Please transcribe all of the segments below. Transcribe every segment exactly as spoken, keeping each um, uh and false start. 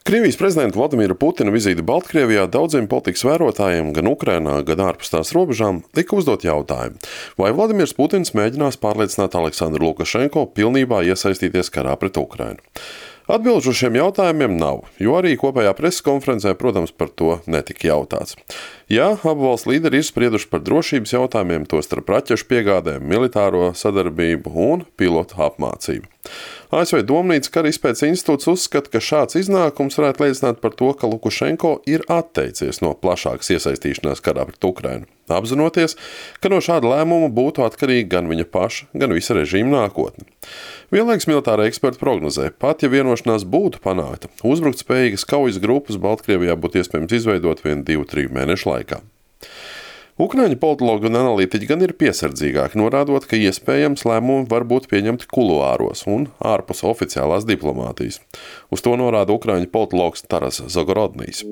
Krievijas prezidenta Vladimira Putina vizīte Baltkrievijā daudziem politikas vērotājiem gan Ukrainā, gan ārpus tās robežām lika uzdot jautājumu, vai Vladimirs Putins mēģinās pārliecināt Aleksandru Lukašenko pilnībā iesaistīties karā pret Ukrainu. Atbilžu uz šiem jautājumiem nav, jo arī kopējā preses konferencē, protams, par to netika jautāts. Jā, abu valstu līderi ir sprieduši par drošības jautājumiem, tostarp raķešu piegādēm, militāro sadarbību un pilotu apmācību. A S V Domnīcas kara izpētes institūts uzskata, ka šāds iznākums varētu liecināt par to, ka Lukašenko ir atteicies no plašākas iesaistīšanās karā pret Ukrainu, apzinoties, ka no šāda lēmuma būtu atkarīga gan viņa paša, gan visa režīma nākotne. Vienlaikus militāra eksperti prognozē, pat ja vienošanās būtu panākta, uzbrukt spējīgas kaujas grupas Baltkrievijā būtu iespējams izveidot vien divu, triju mēnešu laikā. Ukraiņu politologi un analītiķi gan ir piesardzīgāki, norādot, ka iespējams lēmumi var būt pieņemti kuluāros un ārpus oficiālās diplomātijas. Uz to norāda ukraiņu politologs Taras Zagorodnijs.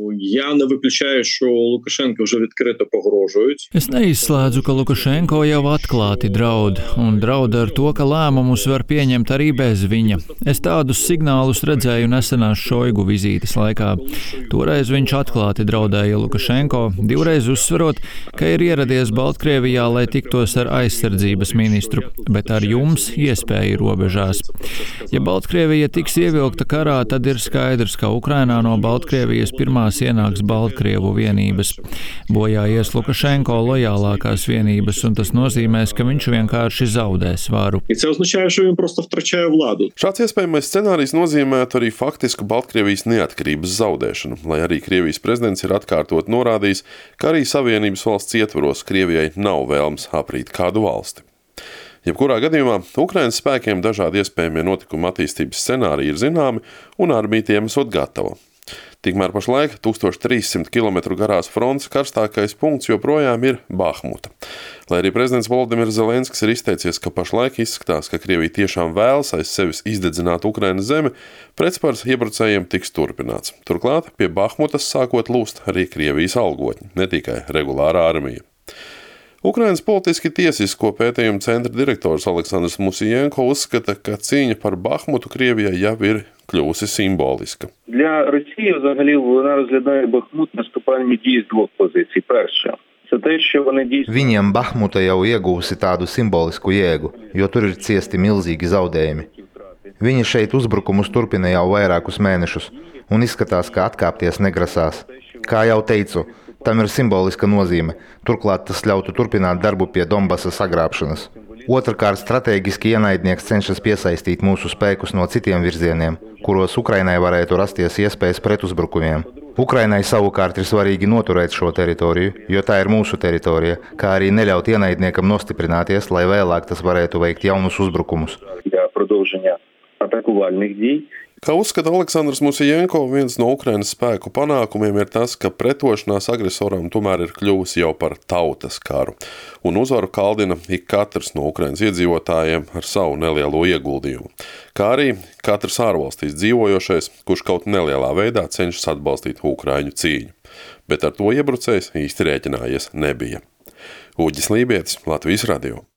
Es neizslēdzu, ka Lukašenko jau atklāti draud, un draud ar to, ka lēmumus var pieņemt arī bez viņa. Es tādus signālus redzēju nesenās Šoigu vizītes laikā. Toreiz viņš atklāti draudēja Lukašenko, divreiz uzsverot, ka ir ir ieradies Baltkrievijā, lai tiktos ar aizsardzības ministru, bet ar jums iespēja robežās. Ja Baltkrievija tiks ievilkta karā, tad ir skaidrs, ka Ukrainā no Baltkrievijas pirmās ienāks Baltkrievu vienības. Bojā ies Lukašenko lojālākās vienības, un tas nozīmēs, ka viņš vienkārši zaudēs varu. Šāds iespējamais scenārijs nozīmētu arī faktisku Baltkrievijas neatkarības zaudēšanu, lai arī Krievijas prezidents ir atkārtot norādījis, ka arī Savienības valsts ietvaros Krievijai nav vēlms aprīt kādu valsti. Jebkurā gadījumā Ukrainas spēkiem dažādi iespējamie notikuma attīstības scenāriji ir zināmi un armija tiem esot gatava. Tikmēr pašlaik tūkstoš trīs simt kilometru garās frontes karstākais punkts joprojām ir Bahmuta. Lai arī prezidents Volodimirs Zelenskis ir izteicies, ka pašlaik izskatās, ka Krievija tiešām vēlas aiz sevis izdedzināt Ukrainas zemi, pretspars iebrucējiem tiks turpināts. Turklāt pie Bahmutas sākot lūst arī Krievijas algotņi, ne tikai regulāra armija. Ukrainas politiski tiesisko pētījumu centra direktors Aleksandrs Musijenko uzskata, ka cīņa par Bahmutu Krievijai jau ir kļūsi simboliska. Для Росії взагалі вона розглядає Бахмут наступальні дії з двох позицій. Перше, це те, що вони дійсно... Viņiem Bahmuta jau iegūsi tādu simbolisku jēgu, jo tur ir ciesti milzīgi zaudējumi. Viņi šeit uzbrukumus turpina jau vairākus mēnešus un izskatās, ka atkāpties negrasās. Kā jau teicu, tam ir simboliska nozīme, turklāt tas ļautu turpināt darbu pie Donbasa sagrābšanas. Otrakārt, stratēģiski ienaidnieks cenšas piesaistīt mūsu spēkus no citiem virzieniem, kuros Ukrainai varētu rasties iespējas pretuzbrukumiem. Ukrainai savukārt ir svarīgi noturēt šo teritoriju, jo tā ir mūsu teritorija, kā arī neļaut ienaidniekam nostiprināties, lai vēlāk tas varētu veikt jaunus uzbrukumus. Kā uzskata Aleksandrs Musijenko, viens no Ukrainas spēku panākumiem ir tas, ka pretošanās agresoram tomēr ir kļuvusi jau par tautas karu, un uzvaru kaldina ik katrs no Ukrainas iedzīvotājiem ar savu nelielo ieguldījumu, kā arī katrs ārvalstīs dzīvojošais, kurš kaut nelielā veidā cenšas atbalstīt ukraiņu cīņu, bet ar to iebrucējs īsti rēķinājies nebija. Uģis Lībietis, Latvijas radio.